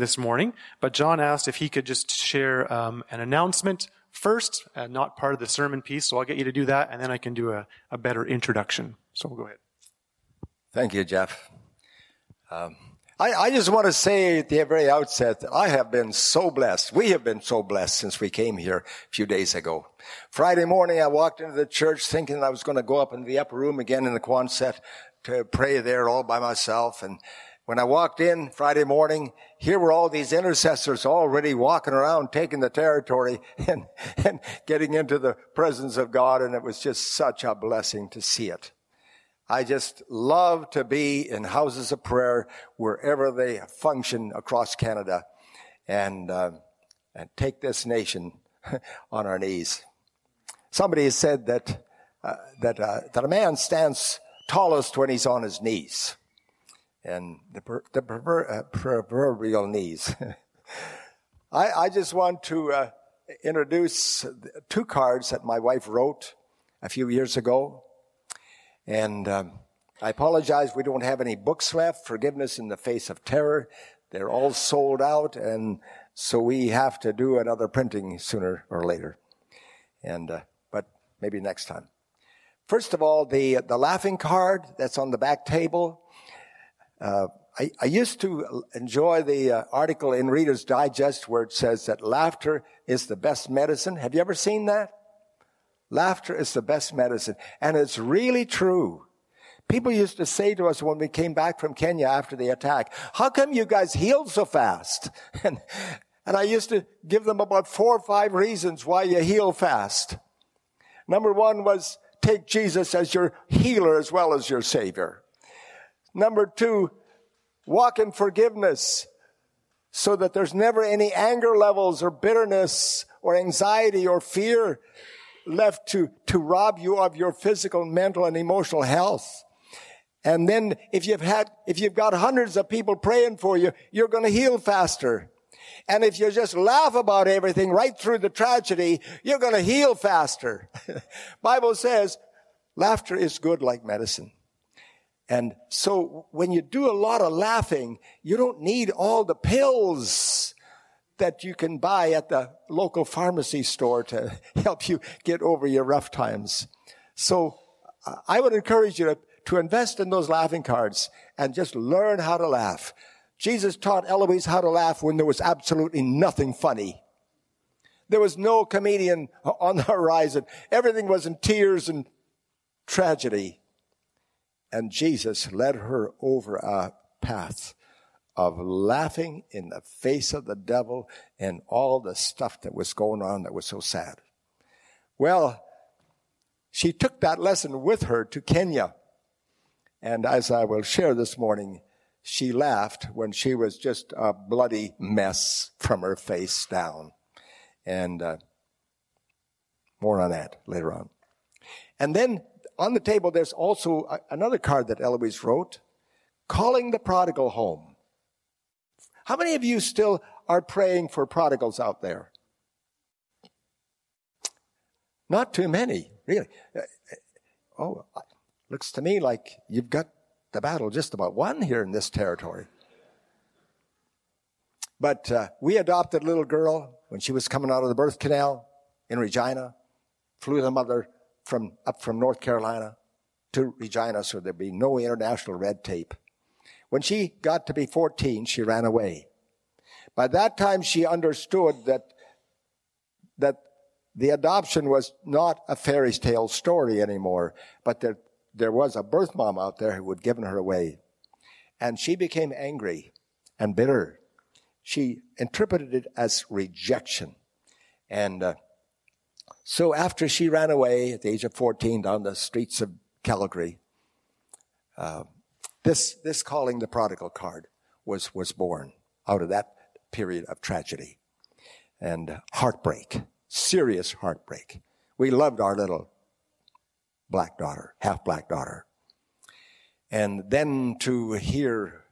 this morning, but John asked if he could just share an announcement first, not part of the sermon piece, so I'll get you to do that, and then I can do a better introduction. So we'll go ahead. Thank you, Jeff. I just want to say at the very outset that I have been so blessed. We have been so blessed since we came here a few days ago. Friday morning, I walked into the church thinking I was going to go up into the upper room again in the Quonset to pray there all by myself. And when I walked in Friday morning, here were all these intercessors already walking around, taking the territory and getting into the presence of God. And it was just such a blessing to see it. I just love to be in houses of prayer wherever they function across Canada and take this nation on our knees. Somebody has said that a man stands tallest when he's on his knees, and the proverbial knees. I just want to introduce 2 cards that my wife wrote a few years ago. And I apologize, we don't have any books left. Forgiveness in the Face of Terror. They're all sold out, and so we have to do another printing sooner or later. But maybe next time. First of all, the laughing card that's on the back table. I used to enjoy the article in Reader's Digest where it says that laughter is the best medicine. Have you ever seen that? Laughter is the best medicine. And it's really true. People used to say to us when we came back from Kenya after the attack, how come you guys healed so fast? And I used to give them about 4 or 5 reasons why you heal fast. Number 1 was take Jesus as your healer as well as your Savior. Number 2, walk in forgiveness so that there's never any anger levels or bitterness or anxiety or fear left to rob you of your physical, mental, and emotional health. And then if you've got hundreds of people praying for you, you're going to heal faster. And if you just laugh about everything right through the tragedy, you're going to heal faster. Bible says laughter is good like medicine. And so when you do a lot of laughing, you don't need all the pills that you can buy at the local pharmacy store to help you get over your rough times. So I would encourage you to invest in those laughing cards and just learn how to laugh. Jesus taught Eloise how to laugh when there was absolutely nothing funny. There was no comedian on the horizon. Everything was in tears and tragedy. And Jesus led her over a path of laughing in the face of the devil and all the stuff that was going on that was so sad. Well, she took that lesson with her to Kenya. And as I will share this morning, she laughed when she was just a bloody mess from her face down. And more on that later on. And then on the table, there's also another card that Eloise wrote, Calling the Prodigal Home. How many of you still are praying for prodigals out there? Not too many, really. Looks to me like you've got the battle just about won here in this territory. But we adopted a little girl when she was coming out of the birth canal in Regina. Flew the mother up from North Carolina to Regina so there'd be no international red tape. When she got to be 14, she ran away. By that time, she understood that the adoption was not a fairy tale story anymore, but that there was a birth mom out there who had given her away. And she became angry and bitter. She interpreted it as rejection. And so after she ran away at the age of 14 down the streets of Calgary, this Calling the Prodigal card was born out of that period of tragedy and heartbreak, serious heartbreak. We loved our little black daughter, half black daughter. And then to hear,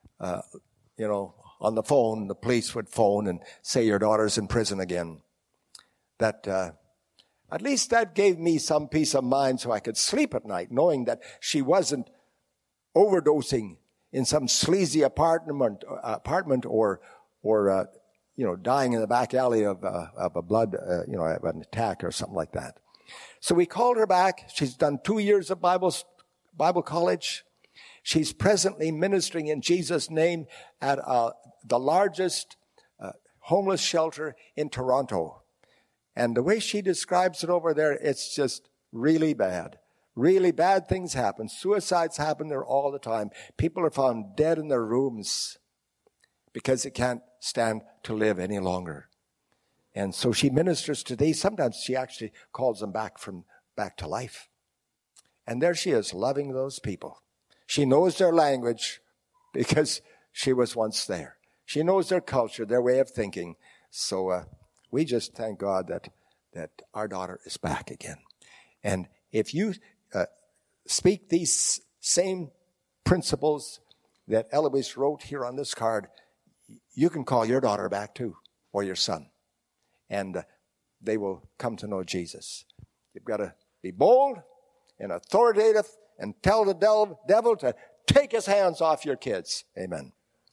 on the phone, the police would phone and say your daughter's in prison again. That, at least that gave me some peace of mind so I could sleep at night knowing that she wasn't overdosing in some sleazy apartment or or dying in the back alley of a blood, of an attack or something like that. So we called her back. She's done 2 years of Bible college. She's presently ministering in Jesus' name at the largest homeless shelter in Toronto. And the way she describes it over there, it's just really bad. Really bad things happen. Suicides happen there all the time. People are found dead in their rooms because they can't stand to live any longer. And so she ministers today. Sometimes she actually calls them back to life. And there she is, loving those people. She knows their language because she was once there. She knows their culture, their way of thinking. So we just thank God that our daughter is back again. And if you speak these same principles that Eloise wrote here on this card, you can call your daughter back too, or your son. And they will come to know Jesus. You've got to be bold and authoritative and tell the devil to take his hands off your kids. Amen.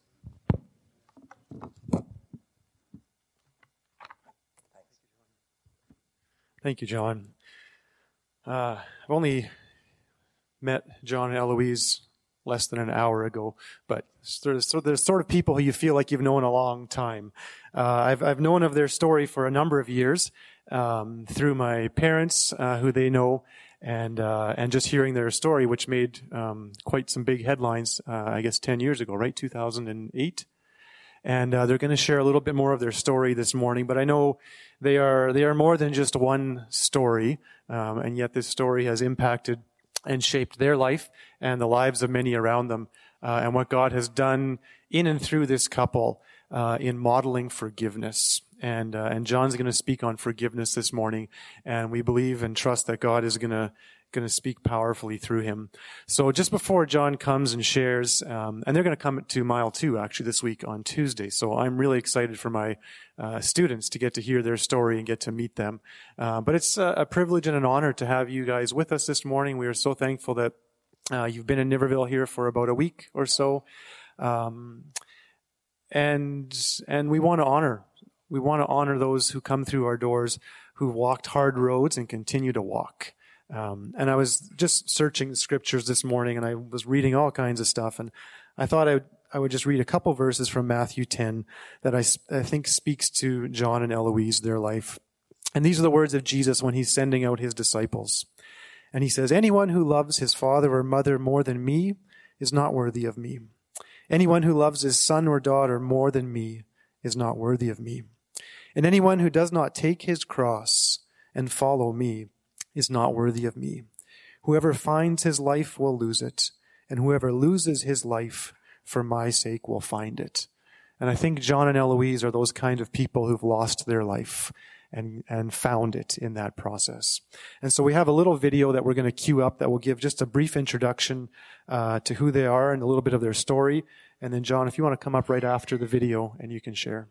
Thank you, John. I've only met John and Eloise less than an hour ago, but there's sort of people who you feel like you've known a long time. I've known of their story for a number of years through my parents, who they know, and just hearing their story, which made quite some big headlines, I guess 10 years ago, right? 2008. And they're going to share a little bit more of their story this morning, but I know they are more than just one story, and yet this story has impacted and shaped their life and the lives of many around them, and what God has done in and through this couple in modeling forgiveness. And John's going to speak on forgiveness this morning, and we believe and trust that God is going to speak powerfully through him. So just before John comes and shares, and they're going to come to Mile 2 actually this week on Tuesday. So I'm really excited for my students to get to hear their story and get to meet them. But it's a privilege and an honor to have you guys with us this morning. We are so thankful that you've been in Niverville here for about a week or so. And we want to honor those who come through our doors, who walked hard roads and continue to walk. And I was just searching the scriptures this morning, and I was reading all kinds of stuff, and I thought I would just read a couple verses from Matthew 10 that I think speaks to John and Eloise, their life. And these are the words of Jesus when he's sending out his disciples. And he says, "Anyone who loves his father or mother more than me is not worthy of me. Anyone who loves his son or daughter more than me is not worthy of me. And anyone who does not take his cross and follow me is not worthy of me. Whoever finds his life will lose it, and whoever loses his life for my sake will find it." And I think John and Eloise are those kind of people who've lost their life and found it in that process. And so we have a little video that we're going to queue up that will give just a brief introduction to who they are and a little bit of their story. And then John, if you want to come up right after the video and you can share.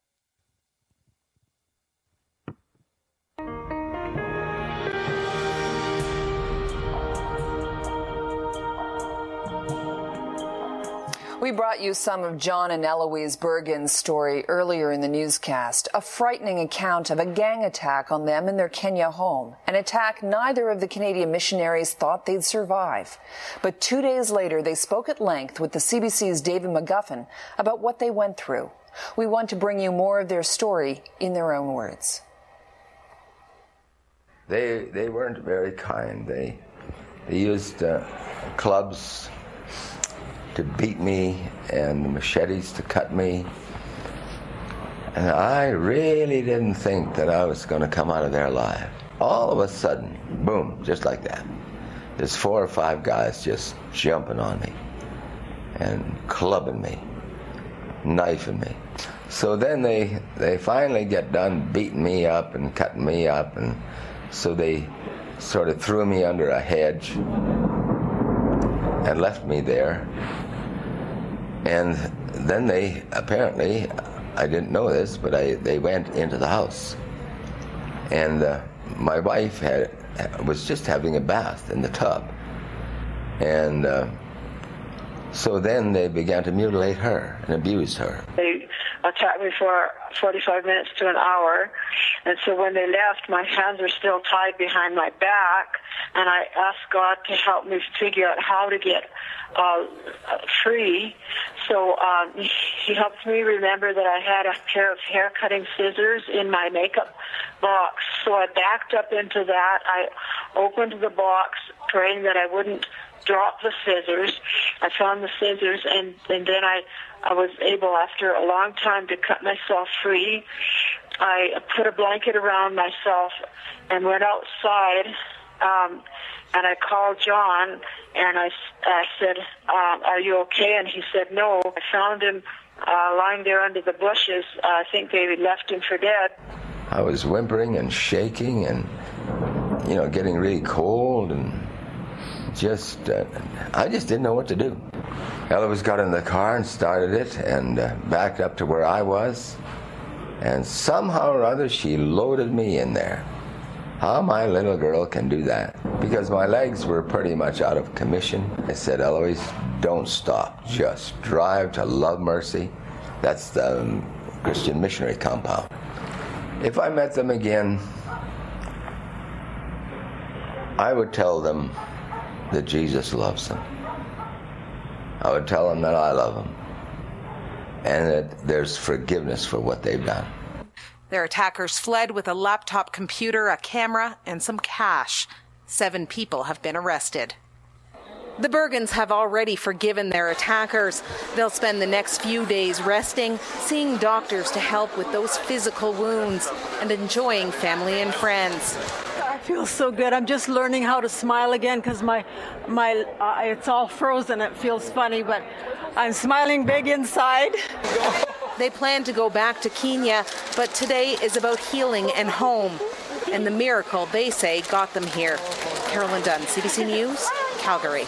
We brought you some of John and Eloise Bergen's story earlier in the newscast, a frightening account of a gang attack on them in their Kenya home, an attack neither of the Canadian missionaries thought they'd survive. But 2 days later, they spoke at length with the CBC's David McGuffin about what they went through. We want to bring you more of their story in their own words. They weren't very kind. They used clubs to beat me and machetes to cut me. And I really didn't think that I was going to come out of there alive. All of a sudden, boom, just like that, there's 4 or 5 guys just jumping on me and clubbing me, knifing me. So then they finally get done beating me up and cutting me up, and so they sort of threw me under a hedge and left me there. And then they apparently, I didn't know this, but they went into the house. And my wife was just having a bath in the tub. And so then they began to mutilate her and abuse her. They attacked me for 45 minutes to an hour. And so when they left, my hands were still tied behind my back, and I asked God to help me figure out how to get free. So he helped me remember that I had a pair of hair-cutting scissors in my makeup box. So I backed up into that. I opened the box, praying that I wouldn't drop the scissors. I found the scissors, and then I was able, after a long time, to cut myself free. I put a blanket around myself and went outside, and I called John, and I said, are you okay? And he said, no. I found him lying there under the bushes. I think they left him for dead. I was whimpering and shaking and, getting really cold, and I just didn't know what to do. Eloise got in the car and started it and backed up to where I was, and somehow or other she loaded me in there. How my little girl can do that? Because my legs were pretty much out of commission. I said, Eloise, don't stop. Just drive to Love Mercy. That's the Christian missionary compound. If I met them again, I would tell them that Jesus loves them. I would tell them that I love them, and that there's forgiveness for what they've done. Their attackers fled with a laptop computer, a camera, and some cash. 7 people have been arrested. The Bergens have already forgiven their attackers. They'll spend the next few days resting, seeing doctors to help with those physical wounds, and enjoying family and friends. I feel so good. I'm just learning how to smile again because my it's all frozen. It feels funny, but I'm smiling big inside. They plan to go back to Kenya, but today is about healing and home. And the miracle, they say, got them here. Carolyn Dunn, CBC News, Calgary.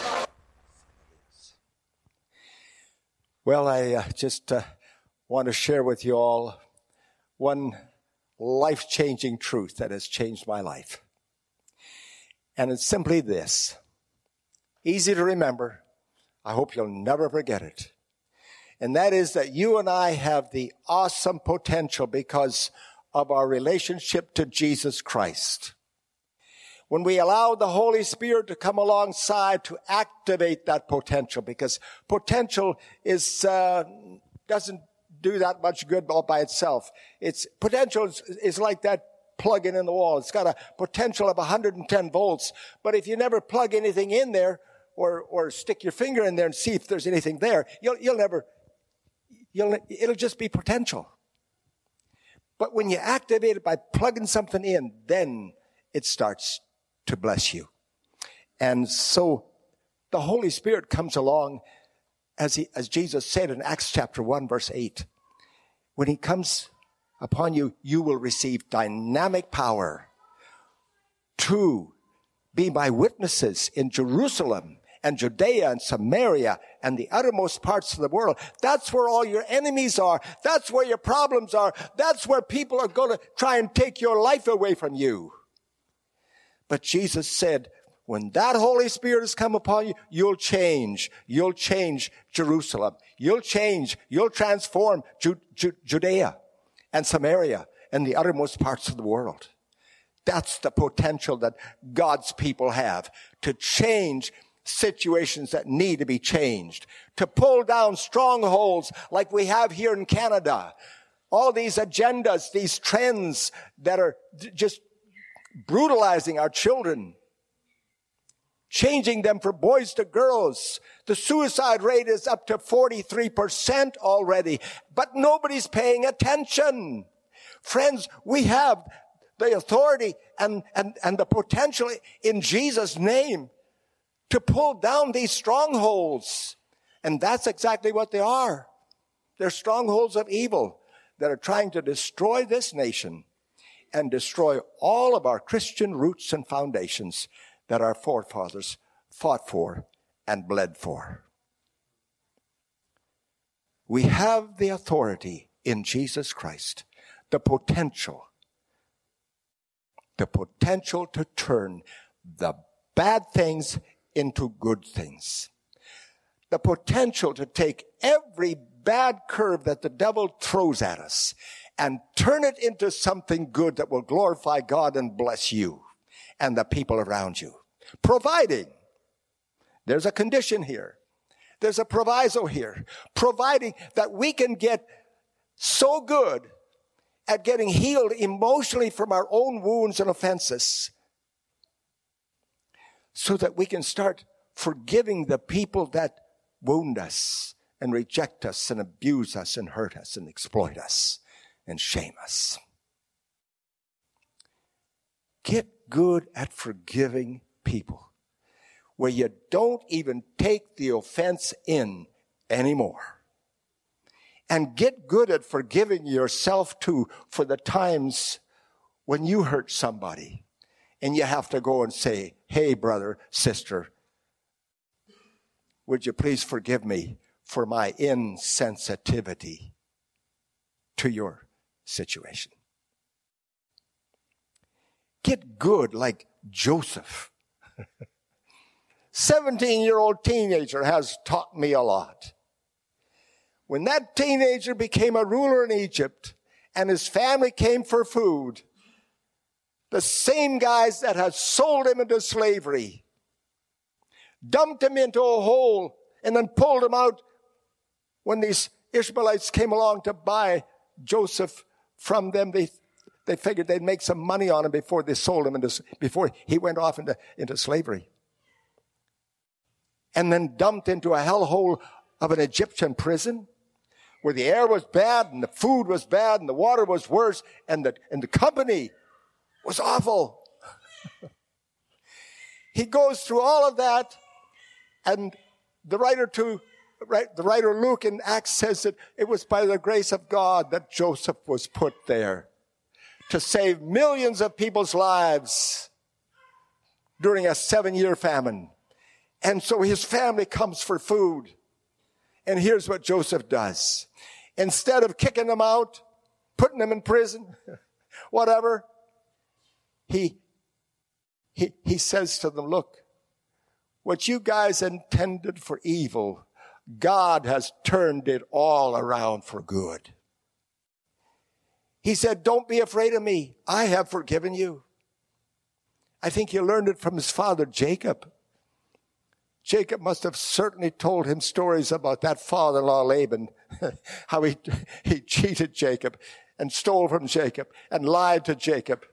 Well, I just want to share with you all one life-changing truth that has changed my life. And it's simply this. Easy to remember. I hope you'll never forget it. And that is that you and I have the awesome potential because of our relationship to Jesus Christ. When we allow the Holy Spirit to come alongside to activate that potential, because potential is doesn't do that much good all by itself. Potential is like that plug-in the wall. It's got a potential of 110 volts, but if you never plug anything in there or stick your finger in there and see if there's anything there, it'll just be potential. But when you activate it by plugging something in, then it starts to bless you. And so the Holy Spirit comes along, as Jesus said in Acts chapter 1, verse 8. When he comes upon you, you will receive dynamic power to be my witnesses in Jerusalem and Judea and Samaria and the uttermost parts of the world. That's where all your enemies are. That's where your problems are. That's where people are going to try and take your life away from you. But Jesus said, when that Holy Spirit has come upon you, you'll change. You'll change Jerusalem. You'll transform Judea and Samaria and the uttermost parts of the world. That's the potential that God's people have to change situations that need to be changed, to pull down strongholds like we have here in Canada. All these agendas, these trends that are just brutalizing our children, changing them from boys to girls. The suicide rate is up to 43% already, but nobody's paying attention. Friends, we have the authority and the potential in Jesus' name to pull down these strongholds. And that's exactly what they are. They're strongholds of evil that are trying to destroy this nation and destroy all of our Christian roots and foundations that our forefathers fought for and bled for. We have the authority in Jesus Christ, the potential to turn the bad things into good things. The potential to take every bad curve that the devil throws at us and turn it into something good that will glorify God and bless you and the people around you. Providing. There's a condition here. There's a proviso here. Providing that we can get so good at getting healed emotionally from our own wounds and offenses so that we can start forgiving the people that wound us and reject us and abuse us and hurt us and exploit us and shame us. Get good at forgiving people where you don't even take the offense in anymore. And get good at forgiving yourself too for the times when you hurt somebody and you have to go and say, hey, brother, sister, would you please forgive me for my insensitivity to your situation? Get good like Joseph. 17-year-old teenager has taught me a lot. When that teenager became a ruler in Egypt and his family came for food, the same guys that had sold him into slavery dumped him into a hole and then pulled him out when these Ishmaelites came along to buy Joseph from them. They figured they'd make some money on him before they sold him before he went off into slavery. And then dumped into a hellhole of an Egyptian prison where the air was bad and the food was bad and the water was worse and the company was awful. He goes through all of that, and the writer Luke in Acts says that it was by the grace of God that Joseph was put there to save millions of people's lives during a 7-year famine. And so his family comes for food. And here's what Joseph does. Instead of kicking them out, putting them in prison, whatever, he says to them, look, what you guys intended for evil, God has turned it all around for good. He said, don't be afraid of me. I have forgiven you. I think he learned it from his father, Jacob. Jacob must have certainly told him stories about that father-in-law Laban, how he cheated Jacob and stole from Jacob and lied to Jacob.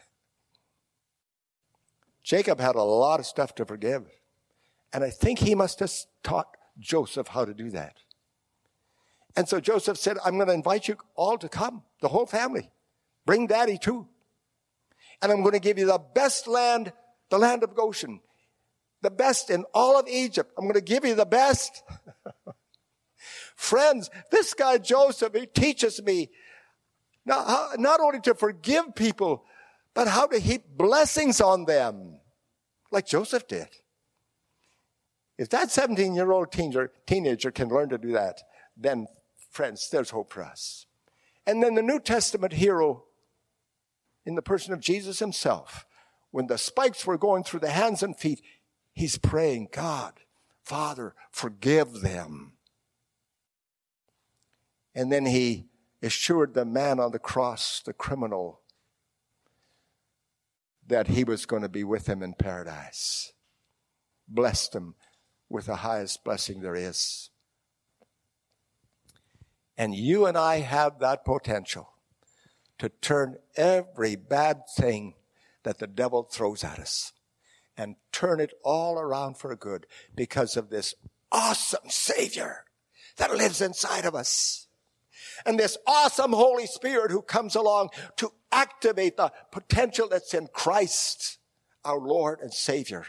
Jacob had a lot of stuff to forgive. And I think he must have taught Joseph how to do that. And so Joseph said, I'm going to invite you all to come, the whole family. Bring daddy too. And I'm going to give you the best land, the land of Goshen. The best in all of Egypt. I'm going to give you the best. Friends, this guy Joseph, he teaches me not only to forgive people, but how to heap blessings on them, like Joseph did. If that 17-year-old teenager can learn to do that, then, friends, there's hope for us. And then the New Testament hero, in the person of Jesus himself, when the spikes were going through the hands and feet, he's praying, God, Father, forgive them. And then he assured the man on the cross, the criminal, that he was going to be with him in paradise. Blessed him with the highest blessing there is. And you and I have that potential to turn every bad thing that the devil throws at us and turn it all around for good because of this awesome Savior that lives inside of us. And this awesome Holy Spirit who comes along to activate the potential that's in Christ, our Lord and Savior.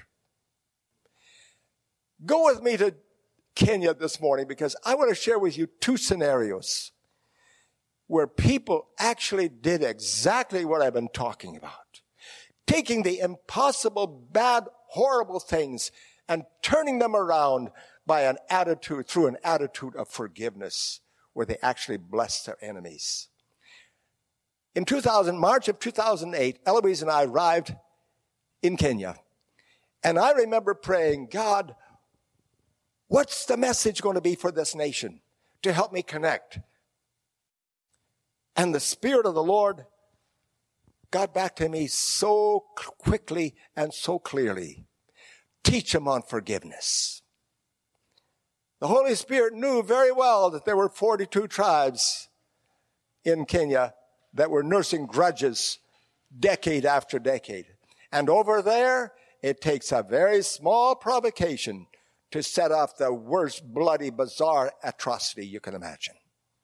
Go with me to Kenya this morning because I want to share with you 2 scenarios where people actually did exactly what I've been talking about. Taking the impossible, bad, horrible things and turning them around by an attitude, through an attitude of forgiveness, where they actually blessed their enemies. In March of 2008, Eloise and I arrived in Kenya. And I remember praying, God, what's the message going to be for this nation? to help me connect. And the Spirit of the Lord got back to me so quickly and so clearly. Teach them on forgiveness. The Holy Spirit knew very well that there were 42 tribes in Kenya that were nursing grudges decade after decade. And over there, it takes a very small provocation to set off the worst bloody, bizarre atrocity you can imagine.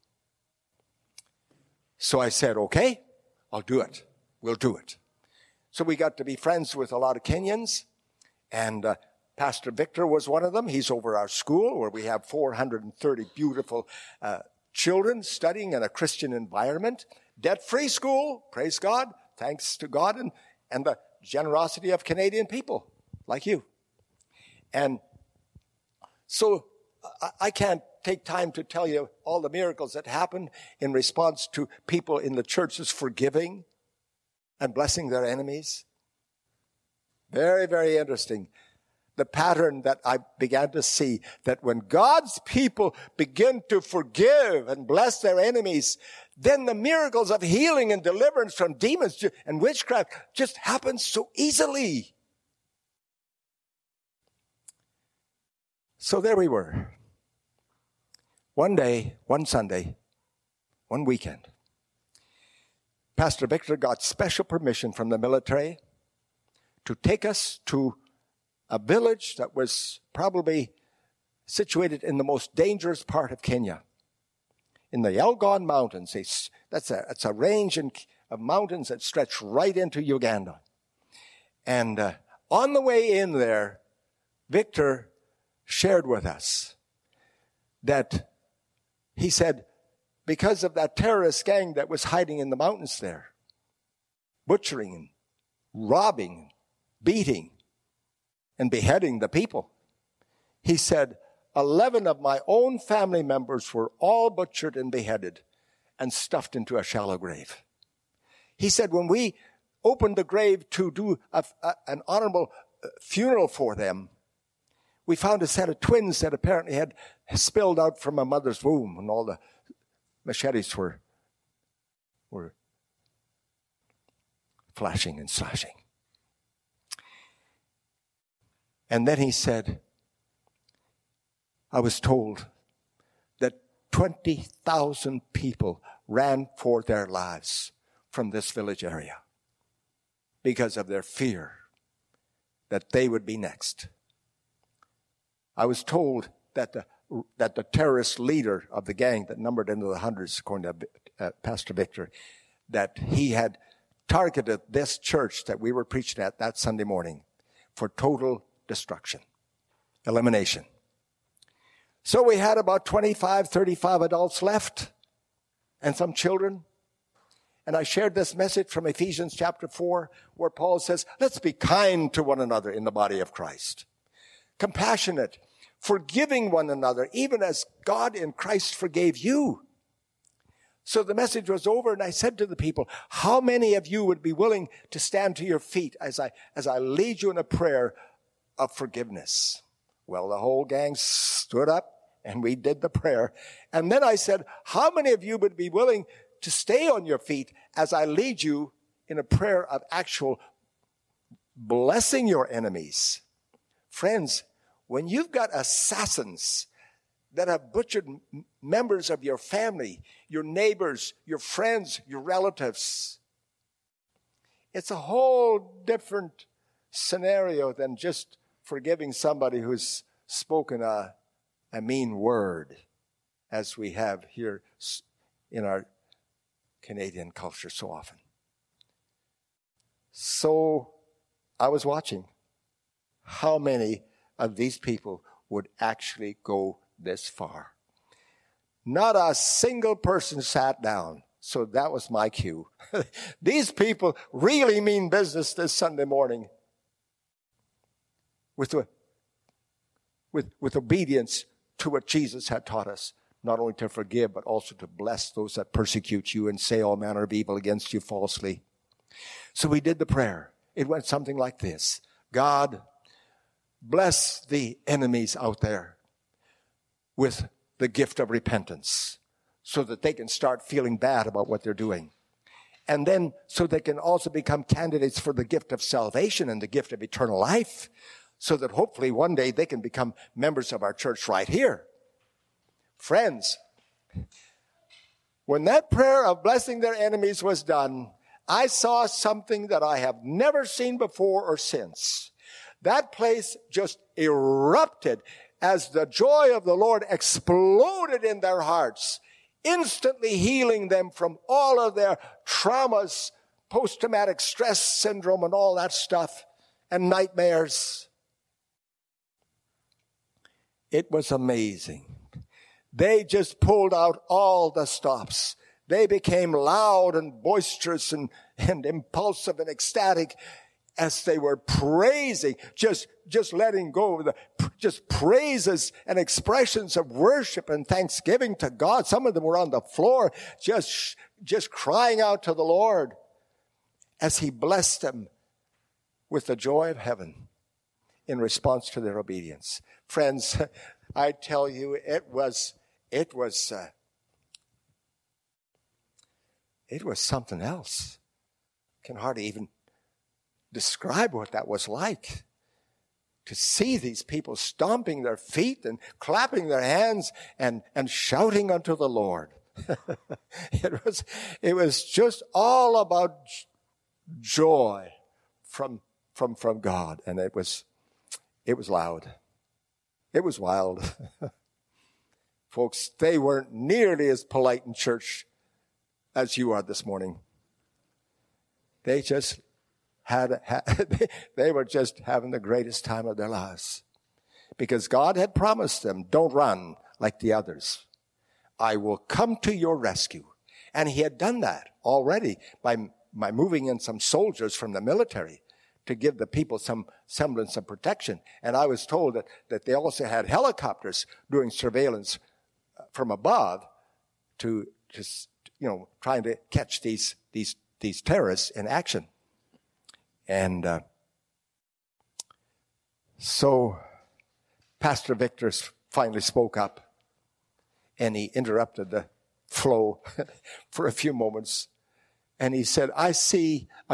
So I said, okay, I'll do it. We'll do it. So we got to be friends with a lot of Kenyans, and Pastor Victor was one of them. He's over our school where we have 430 beautiful children studying in a Christian environment. Debt-free school, praise God, thanks to God and the generosity of Canadian people like you. And so I can't take time to tell you all the miracles that happened in response to people in the churches forgiving and blessing their enemies. Very, very interesting. The pattern that I began to see, that when God's people begin to forgive and bless their enemies, then the miracles of healing and deliverance from demons and witchcraft just happen so easily. So there we were. One day, one Sunday, one weekend, Pastor Victor got special permission from the military to take us to a village that was probably situated in the most dangerous part of Kenya, in the Elgon Mountains. It's a range of mountains that stretch right into Uganda. And on the way in there, Victor shared with us that he said, because of that terrorist gang that was hiding in the mountains there, butchering and robbing, beating, and beheading the people, he said, 11 of my own family members were all butchered and beheaded and stuffed into a shallow grave. He said, when we opened the grave to do an honorable funeral for them, we found a set of twins that apparently had spilled out from a mother's womb, and all the machetes were flashing and slashing. And then he said, I was told that 20,000 people ran for their lives from this village area because of their fear that they would be next. I was told that the terrorist leader of the gang that numbered into the hundreds, according to Pastor Victor, that he had targeted this church that we were preaching at that Sunday morning for total destruction, elimination. So we had about 25, 35 adults left and some children. And I shared this message from Ephesians chapter 4, where Paul says, let's be kind to one another in the body of Christ. Compassionate, forgiving one another, even as God in Christ forgave you. So the message was over, and I said to the people, how many of you would be willing to stand to your feet as I lead you in a prayer of forgiveness? Well, the whole gang stood up, and we did the prayer. And then I said, how many of you would be willing to stay on your feet as I lead you in a prayer of actual blessing your enemies? Friends, when you've got assassins that have butchered members of your family, your neighbors, your friends, your relatives, it's a whole different scenario than just forgiving somebody who's spoken a mean word, as we have here in our Canadian culture so often. So I was watching how many of these people would actually go this far. Not a single person sat down. So that was my cue. These people really mean business this Sunday morning with obedience to what Jesus had taught us, not only to forgive, but also to bless those that persecute you and say all manner of evil against you falsely. So we did the prayer. It went something like this. God, bless the enemies out there with the gift of repentance so that they can start feeling bad about what they're doing. And then so they can also become candidates for the gift of salvation and the gift of eternal life, so that hopefully one day they can become members of our church right here. Friends, when that prayer of blessing their enemies was done, I saw something that I have never seen before or since. That place just erupted as the joy of the Lord exploded in their hearts, instantly healing them from all of their traumas, post-traumatic stress syndrome and all that stuff, and nightmares. It was amazing. They just pulled out all the stops. They became loud and boisterous and impulsive and ecstatic as they were praising, just letting go of just praises and expressions of worship and thanksgiving to God. Some of them were on the floor just crying out to the Lord as he blessed them with the joy of heaven in response to their obedience. Friends, I tell you, it was something else. Can hardly even describe what that was like. To see these people stomping their feet and clapping their hands and shouting unto the Lord. It was just all about joy from God, and it was loud. It was wild. Folks, they weren't nearly as polite in church as you are this morning. They just they were just having the greatest time of their lives. Because God had promised them, don't run like the others. I will come to your rescue. And he had done that already by moving in some soldiers from the military to give the people some semblance of protection. And I was told that they also had helicopters doing surveillance from above to trying to catch these terrorists in action. And so Pastor Victor finally spoke up, and he interrupted the flow for a few moments. And he said, I see a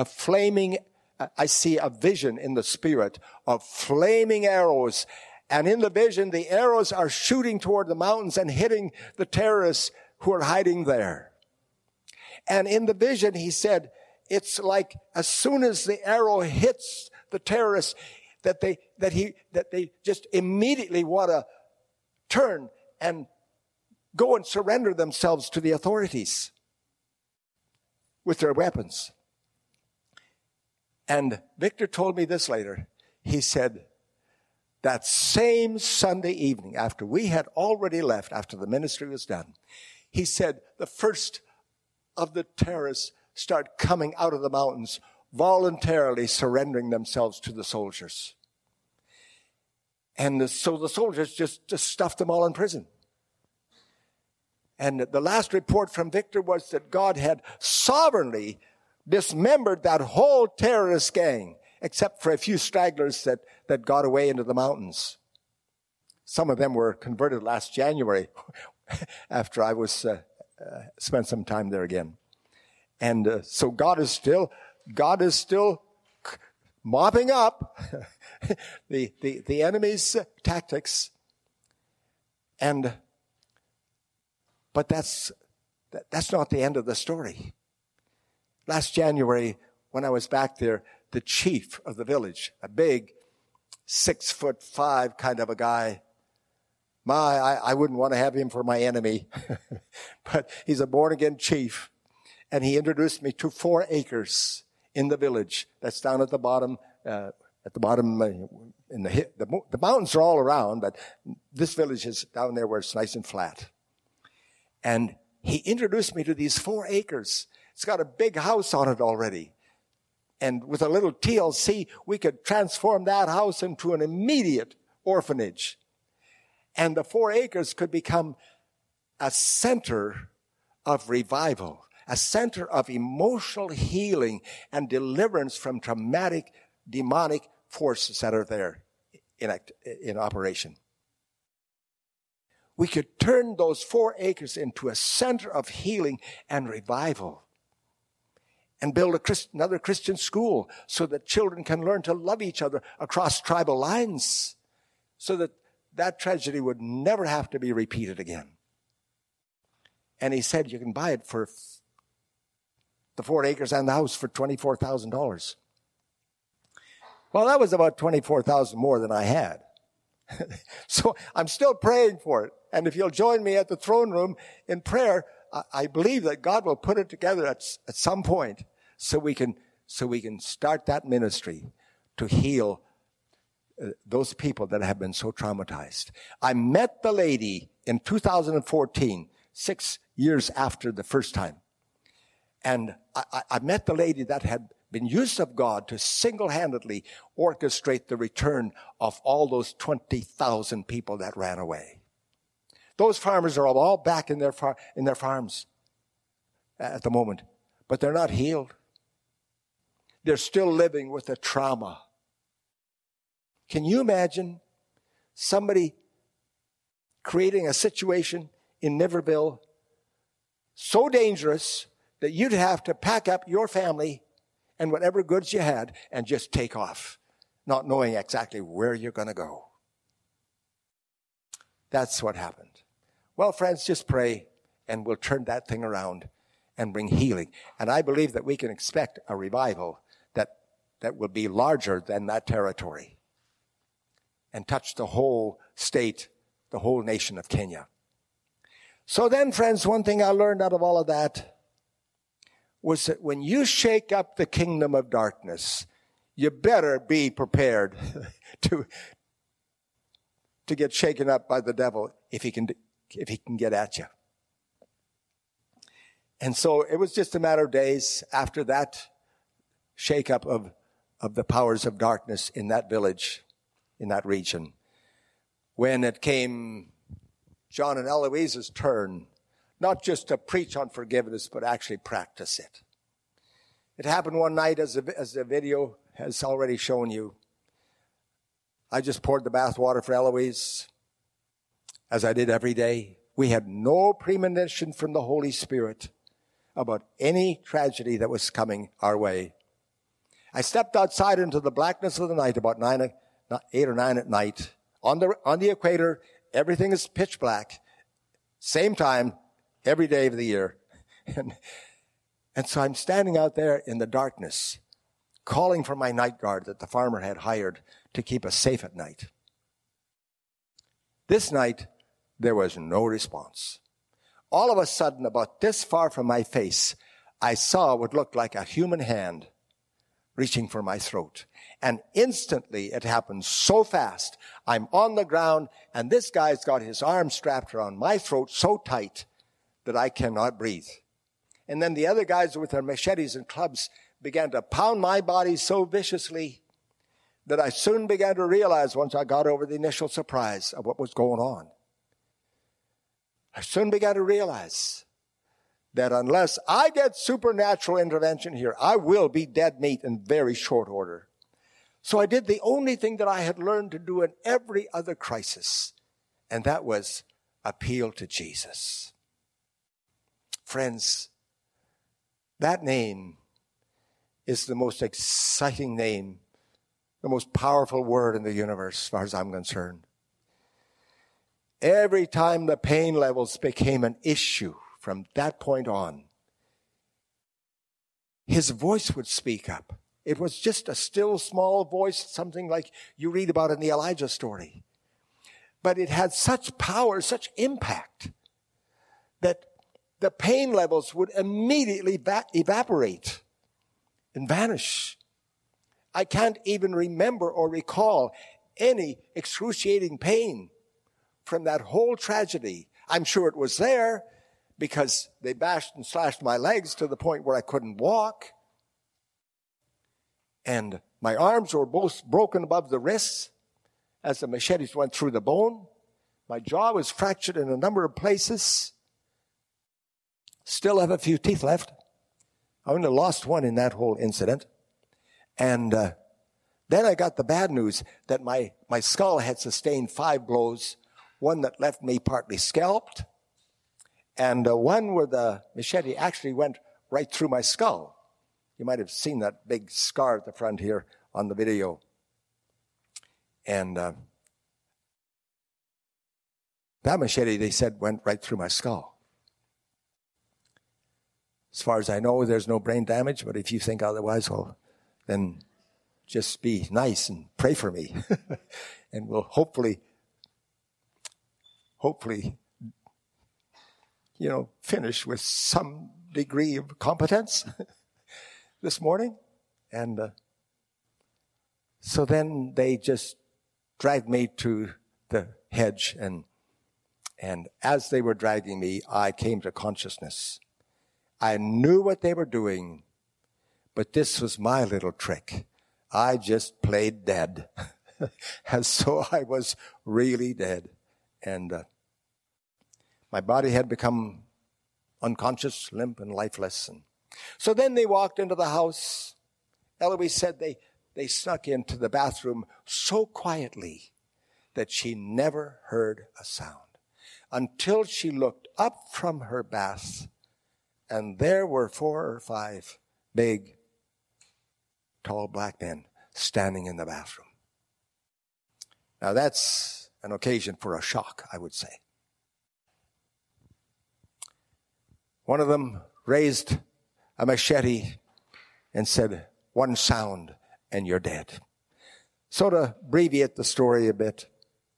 vision in the spirit of flaming arrows. And in the vision, the arrows are shooting toward the mountains and hitting the terrorists who are hiding there. And in the vision, he said, it's like as soon as the arrow hits the terrorists, that they just immediately want to turn and go and surrender themselves to the authorities with their weapons. And Victor told me this later. He said, that same Sunday evening, after we had already left, after the ministry was done, he said the first of the terrorists start coming out of the mountains, voluntarily surrendering themselves to the soldiers. And so the soldiers just stuffed them all in prison. And the last report from Victor was that God had sovereignly dismembered that whole terrorist gang, except for a few stragglers that got away into the mountains. Some of them were converted last January after I was spent some time there again. And so God is still mopping up the enemy's tactics. But that's not the end of the story. Last January, when I was back there, the chief of the village, a big 6'5" kind of a guy. I wouldn't want to have him for my enemy, but he's a born-again chief. And he introduced me to 4 acres in the village. That's down at the bottom. The mountains are all around, but this village is down there where it's nice and flat. And he introduced me to these 4 acres. It's got a big house on it already. And with a little TLC, we could transform that house into an immediate orphanage. And the 4 acres could become a center of revival, a center of emotional healing and deliverance from traumatic, demonic forces that are there in operation. we could turn those 4 acres into a center of healing and revival. And build another Christian school so that children can learn to love each other across tribal lines, so that that tragedy would never have to be repeated again. And he said, you can buy it for the 4 acres and the house for $24,000. Well, that was about $24,000 more than I had. So I'm still praying for it. And if you'll join me at the throne room in prayer, I believe that God will put it together at some point so we can start that ministry to heal those people that have been so traumatized. I met the lady in 2014, 6 years after the first time. And I met the lady that had been used of God to single-handedly orchestrate the return of all those 20,000 people that ran away. Those farmers are all back in their farms at the moment, but they're not healed. They're still living with the trauma. Can you imagine somebody creating a situation in Niverville so dangerous that you'd have to pack up your family and whatever goods you had and just take off, not knowing exactly where you're going to go? That's what happened. Well, friends, just pray and we'll turn that thing around and bring healing. And I believe that we can expect a revival that will be larger than that territory and touch the whole state, the whole nation of Kenya. So then, friends, one thing I learned out of all of that was that when you shake up the kingdom of darkness, you better be prepared to get shaken up by the devil if he can get at you. And so it was just a matter of days after that shake-up of the powers of darkness in that village, in that region, when it came John and Eloise's turn, not just to preach on forgiveness, but actually practice it. It happened one night, as the video has already shown you. I just poured the bath water for Eloise, as I did every day. We had no premonition from the Holy Spirit about any tragedy that was coming our way. I stepped outside into the blackness of the night about 8 or 9 at night. On the equator, everything is pitch black. Same time, every day of the year. And so I'm standing out there in the darkness, calling for my night guard that the farmer had hired to keep us safe at night. This night, there was no response. All of a sudden, about this far from my face, I saw what looked like a human hand reaching for my throat. And instantly, it happened so fast. I'm on the ground, and this guy's got his arm strapped around my throat so tight that I cannot breathe. And then the other guys with their machetes and clubs began to pound my body so viciously that I soon began to realize, once I got over the initial surprise of what was going on, I soon began to realize that unless I get supernatural intervention here, I will be dead meat in very short order. So I did the only thing that I had learned to do in every other crisis, and that was appeal to Jesus. Friends, that name is the most exciting name, the most powerful word in the universe, as far as I'm concerned. Every time the pain levels became an issue from that point on, his voice would speak up. It was just a still small voice, something like you read about in the Elijah story. But it had such power, such impact, that the pain levels would immediately evaporate and vanish. I can't even remember or recall any excruciating pain from that whole tragedy. I'm sure it was there because they bashed and slashed my legs to the point where I couldn't walk. And my arms were both broken above the wrists as the machetes went through the bone. My jaw was fractured in a number of places. Still have a few teeth left. I only lost one in that whole incident. And then I got the bad news that my skull had sustained 5 blows, one that left me partly scalped, and one where the machete actually went right through my skull. You might have seen that big scar at the front here on the video. And that machete, they said, went right through my skull. As far as I know, there's no brain damage, but if you think otherwise, well, then just be nice and pray for me. And we'll hopefully, finish with some degree of competence this morning. And so then they just dragged me to the hedge, and as they were dragging me, I came to consciousness. I knew what they were doing, but this was my little trick. I just played dead. And so I was really dead. And my body had become unconscious, limp, and lifeless. And so then they walked into the house. Eloise said they snuck into the bathroom so quietly that she never heard a sound until she looked up from her bath, and there were 4 or 5 big, tall black men standing in the bathroom. Now that's an occasion for a shock, I would say. One of them raised a machete and said, "One sound and you're dead." So to abbreviate the story a bit,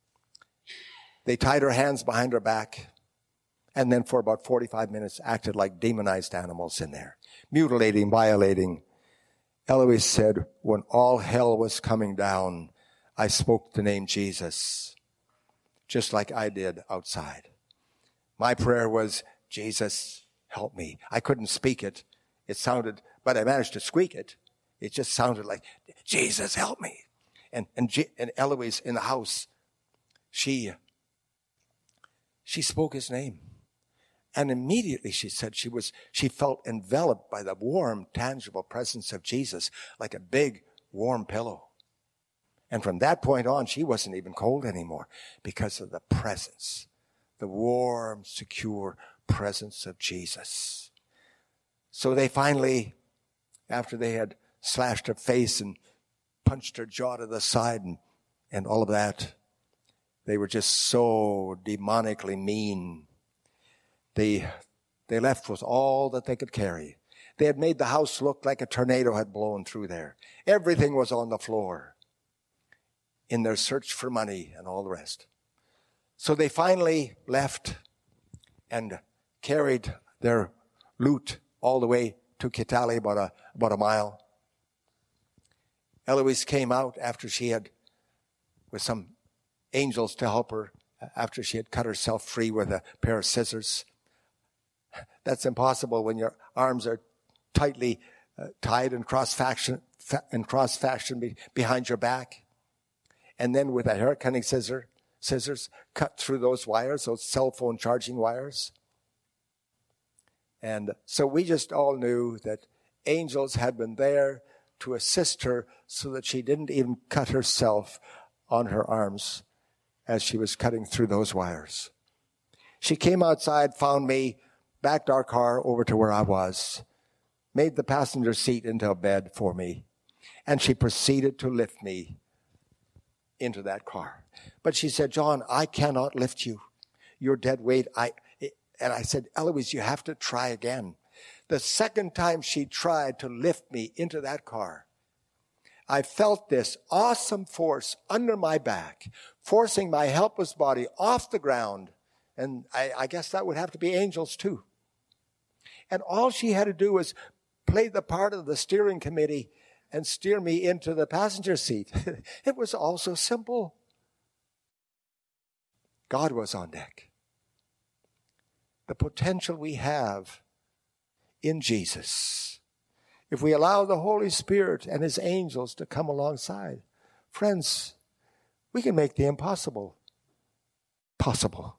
they tied her hands behind her back, and then for about 45 minutes acted like demonized animals in there, mutilating, violating. Eloise said, "When all hell was coming down, I spoke the name Jesus, just like I did outside. My prayer was, 'Jesus, help me.' I couldn't speak it. It sounded, but I managed to squeak it. It just sounded like, 'Jesus, help me.' And Eloise in the house, she spoke his name. And immediately, she said, she felt enveloped by the warm, tangible presence of Jesus, like a big, warm pillow. And from that point on, she wasn't even cold anymore because of the presence, the warm, secure presence of Jesus. So they finally, after they had slashed her face and punched her jaw to the side and all of that, they were just so demonically mean. They left with all that they could carry. They had made the house look like a tornado had blown through there. Everything was on the floor in their search for money and all the rest. So they finally left and carried their loot all the way to Kitale, about a mile. Eloise came out after she had, with some angels to help her, after she had cut herself free with a pair of scissors. That's impossible when your arms are tightly tied in cross fashion behind your back. And then with a hair cutting scissors cut through those wires, those cell phone charging wires. And so we just all knew that angels had been there to assist her so that she didn't even cut herself on her arms as she was cutting through those wires. She came outside, found me, backed our car over to where I was, made the passenger seat into a bed for me, and she proceeded to lift me into that car. But she said, "John, I cannot lift you. You're dead weight." And I said, "Eloise, you have to try again." The second time she tried to lift me into that car, I felt this awesome force under my back, forcing my helpless body off the ground. And I guess that would have to be angels too. And all she had to do was play the part of the steering committee and steer me into the passenger seat. It was all so simple. God was on deck. The potential we have in Jesus, if we allow the Holy Spirit and His angels to come alongside, friends, we can make the impossible possible.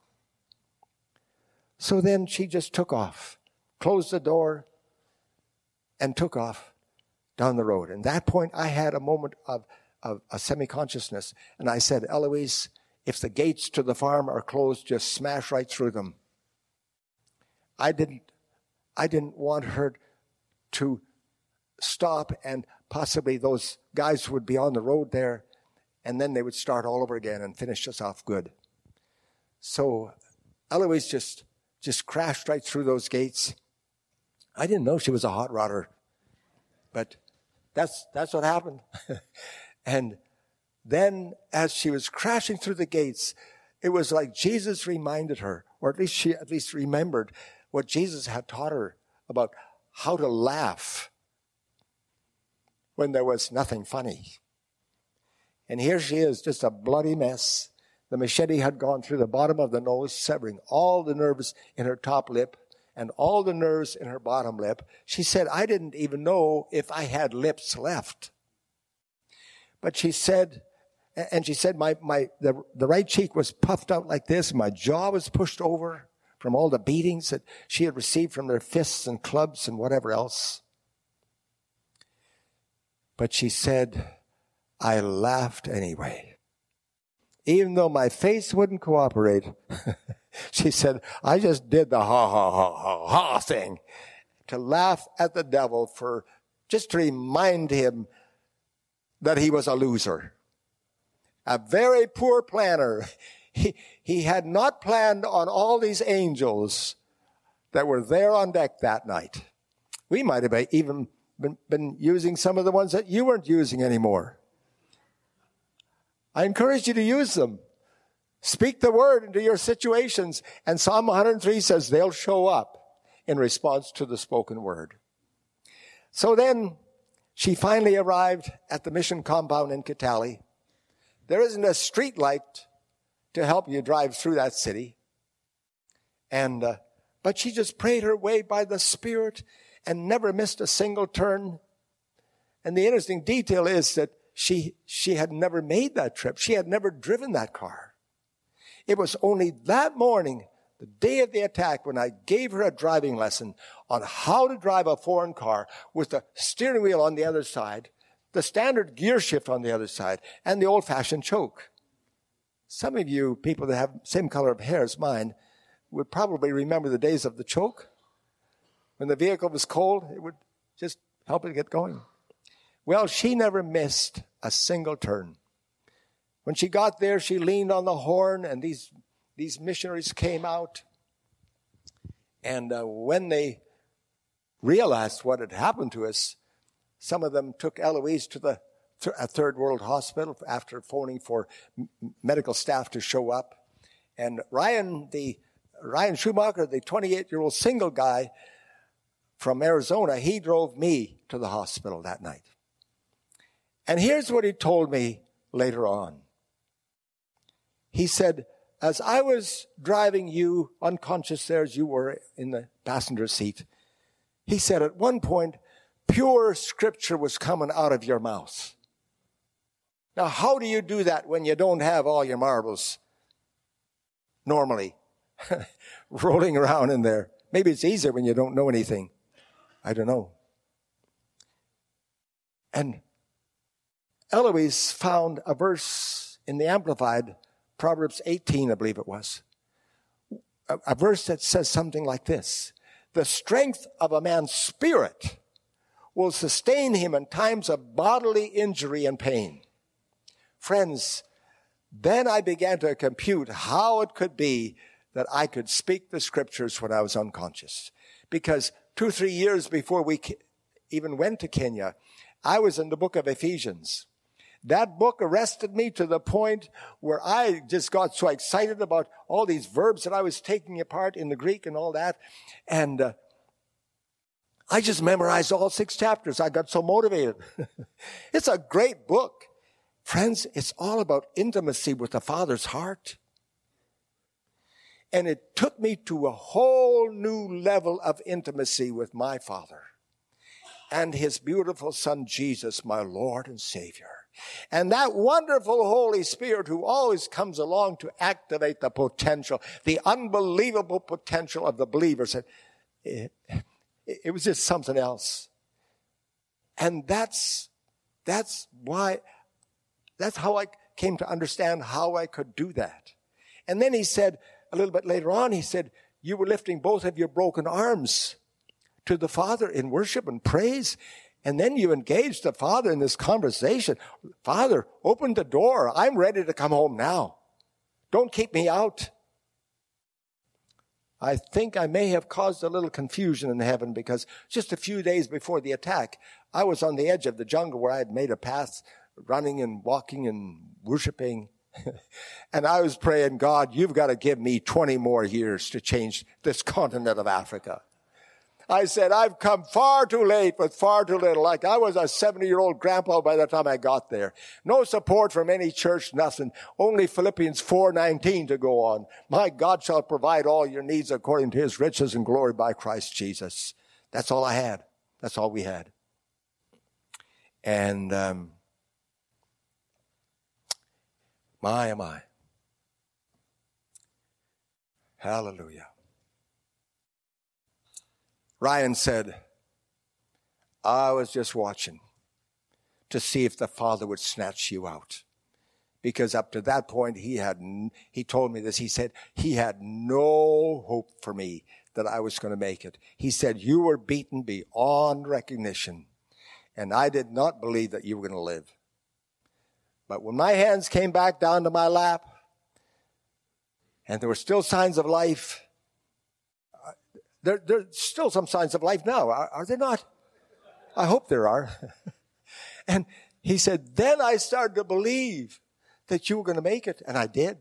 So then she just took off, closed the door, and took off down the road. And at that point, I had a moment of a semi-consciousness. And I said, "Eloise, if the gates to the farm are closed, just smash right through them. I didn't want her to stop, and possibly those guys would be on the road there, and then they would start all over again and finish us off good. So Eloise just crashed right through those gates. I didn't know she was a hot rodder, but that's what happened. And then as she was crashing through the gates, it was like Jesus reminded her, or at least she remembered what Jesus had taught her about how to laugh when there was nothing funny. And here she is, just a bloody mess. The machete had gone through the bottom of the nose, severing all the nerves in her top lip and all the nerves in her bottom lip. She said, I didn't even know if I had lips left. But she said, the right cheek was puffed out like this. My jaw was pushed over from all the beatings that she had received from their fists and clubs and whatever else. But she said, I laughed anyway. Even though my face wouldn't cooperate, she said, I just did the ha, ha, ha, ha, ha thing to laugh at the devil just to remind him that he was a loser. A very poor planner. He had not planned on all these angels that were there on deck that night. We might have even been using some of the ones that you weren't using anymore. I encourage you to use them. Speak the word into your situations. And Psalm 103 says they'll show up in response to the spoken word. So then she finally arrived at the mission compound in Kitale. There isn't a street light to help you drive through that city. But she just prayed her way by the Spirit and never missed a single turn. And the interesting detail is that she had never made that trip. She had never driven that car. It was only that morning, the day of the attack, when I gave her a driving lesson on how to drive a foreign car with the steering wheel on the other side, the standard gear shift on the other side, and the old-fashioned choke. Some of you people that have the same color of hair as mine would probably remember the days of the choke. When the vehicle was cold, it would just help it get going. Well, she never missed a single turn. When she got there, she leaned on the horn, and these missionaries came out. And when they realized what had happened to us, some of them took Eloise to a third world hospital after phoning for medical staff to show up. And Ryan Schumacher, the 28-year-old single guy from Arizona, he drove me to the hospital that night. And here's what he told me later on. He said, as I was driving you unconscious there as you were in the passenger seat, he said at one point, pure scripture was coming out of your mouth. Now, how do you do that when you don't have all your marbles normally rolling around in there? Maybe it's easier when you don't know anything. I don't know. And Eloise found a verse in the Amplified, Proverbs 18, I believe it was. A verse that says something like this. The strength of a man's spirit will sustain him in times of bodily injury and pain. Friends, then I began to compute how it could be that I could speak the scriptures when I was unconscious. Because 2-3 years before we even went to Kenya, I was in the book of Ephesians. That book arrested me to the point where I just got so excited about all these verbs that I was taking apart in the Greek and all that. And I just memorized all 6 chapters. I got so motivated. It's a great book. Friends, it's all about intimacy with the Father's heart. And it took me to a whole new level of intimacy with my Father and His beautiful Son, Jesus, my Lord and Savior. And that wonderful Holy Spirit who always comes along to activate the potential, the unbelievable potential of the believers. It was just something else. And that's how I came to understand how I could do that. And then he said, a little bit later on, he said, you were lifting both of your broken arms to the Father in worship and praise. And then you engaged the Father in this conversation. Father, open the door. I'm ready to come home now. Don't keep me out. I think I may have caused a little confusion in heaven, because just a few days before the attack, I was on the edge of the jungle where I had made a path, running and walking and worshiping. And I was praying, God, you've got to give me 20 more years to change this continent of Africa. I said, I've come far too late with far too little. Like I was a 70-year-old grandpa by the time I got there. No support from any church, nothing. Only Philippians 4:19 to go on. My God shall provide all your needs according to his riches and glory by Christ Jesus. That's all I had. That's all we had. And my. Hallelujah. Ryan said, I was just watching to see if the Father would snatch you out. Because up to that point, he told me this. He said he had no hope for me that I was going to make it. He said, you were beaten beyond recognition. And I did not believe that you were going to live. But when my hands came back down to my lap, and there were still signs of life, there's still some signs of life now, are there not? I hope there are. And he said, then I started to believe that you were going to make it, and I did.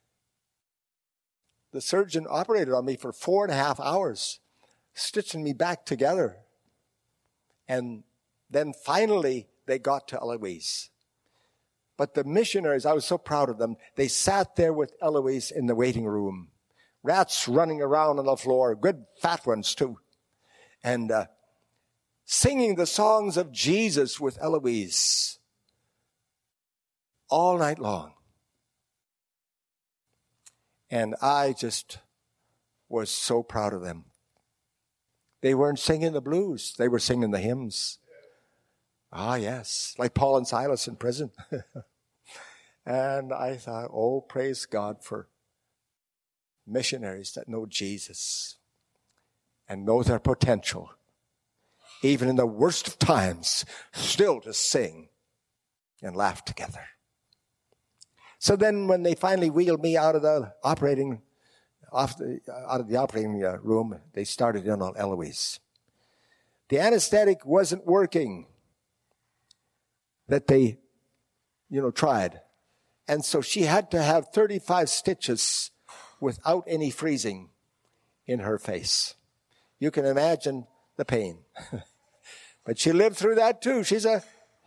The surgeon operated on me for 4.5 hours, stitching me back together. And then finally, they got to Eloise. But the missionaries, I was so proud of them, they sat there with Eloise in the waiting room. Rats running around on the floor, good fat ones too. And singing the songs of Jesus with Eloise all night long. And I just was so proud of them. They weren't singing the blues. They were singing the hymns. Ah, yes, like Paul and Silas in prison. And I thought, oh, praise God for missionaries that know Jesus and know their potential, even in the worst of times, still to sing and laugh together. So then when they finally wheeled me out of the operating room, they started in on Eloise. The anesthetic wasn't working that they, tried. And so she had to have 35 stitches without any freezing in her face. You can imagine the pain. But she lived through that too. She's a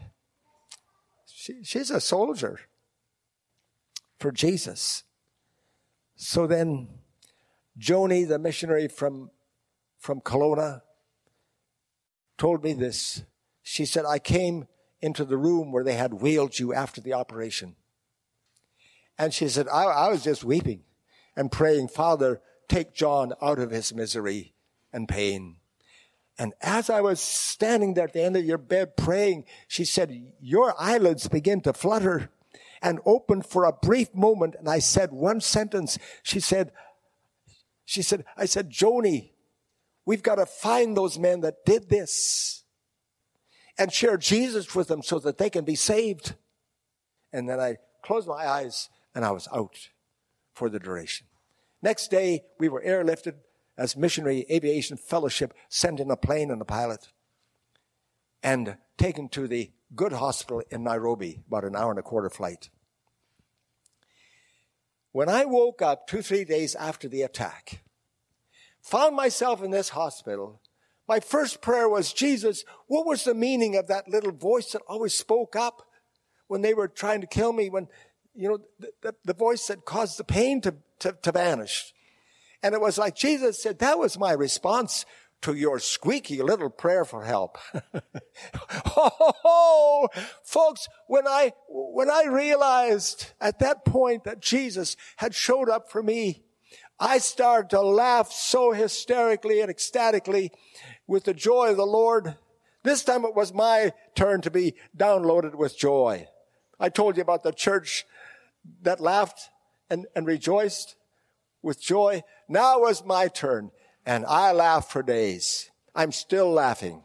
soldier for Jesus. So then Joni, the missionary from Kelowna, told me this. She said, I came into the room where they had wheeled you after the operation. And she said, I was just weeping and praying, Father, take John out of his misery and pain. And as I was standing there at the end of your bed praying, she said, your eyelids begin to flutter and open for a brief moment. And I said one sentence. I said, Joni, we've got to find those men that did this and share Jesus with them so that they can be saved. And then I closed my eyes and I was out for the duration. Next day, we were airlifted as Missionary Aviation Fellowship, sent in a plane and a pilot, and taken to the Good Hospital in Nairobi, about an 1.25 hour flight. When I woke up 2-3 days after the attack, found myself in this hospital, my first prayer was, Jesus, what was the meaning of that little voice that always spoke up when they were trying to kill me, when, the voice that caused the pain to vanish? And it was like Jesus said, that was my response to your squeaky little prayer for help. Oh, folks, when I realized at that point that Jesus had showed up for me, I started to laugh so hysterically and ecstatically with the joy of the Lord. This time it was my turn to be downloaded with joy. I told you about the church that laughed and rejoiced with joy. Now was my turn, and I laughed for days. I'm still laughing.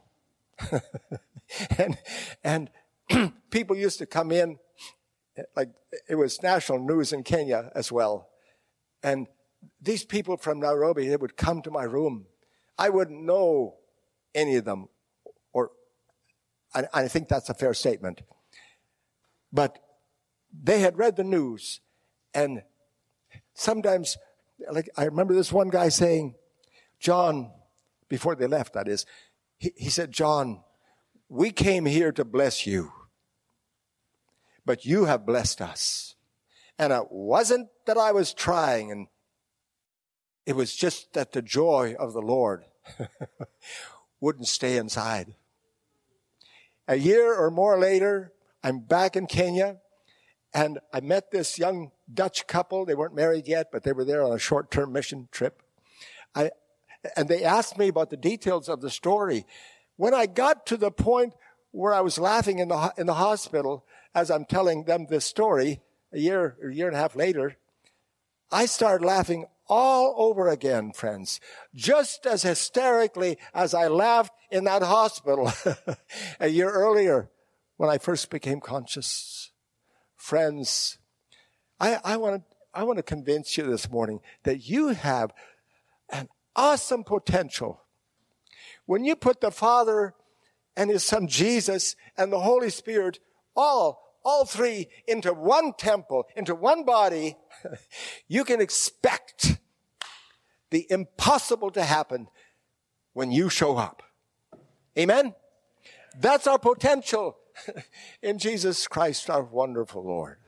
and people used to come in, like it was national news in Kenya as well. And these people from Nairobi, they would come to my room. I wouldn't know any of them, or I think that's a fair statement. But they had read the news, and sometimes, like I remember this one guy saying, John, before they left, that is, he said, John, we came here to bless you, but you have blessed us. And it wasn't that I was trying, and it was just that the joy of the Lord wouldn't stay inside. A year or more later, I'm back in Kenya, and I met this young Dutch couple. They weren't married yet, but they were there on a short-term mission trip. And they asked me about the details of the story. When I got to the point where I was laughing in the hospital as I'm telling them this story, a year and a half later, I started laughing all over again, friends, just as hysterically as I laughed in that hospital a year earlier when I first became conscious. Friends, I want to convince you this morning that you have an awesome potential. When you put the Father and His Son Jesus and the Holy Spirit, all three into one temple, into one body, you can expect the impossible to happen when you show up. Amen? That's our potential in Jesus Christ, our wonderful Lord.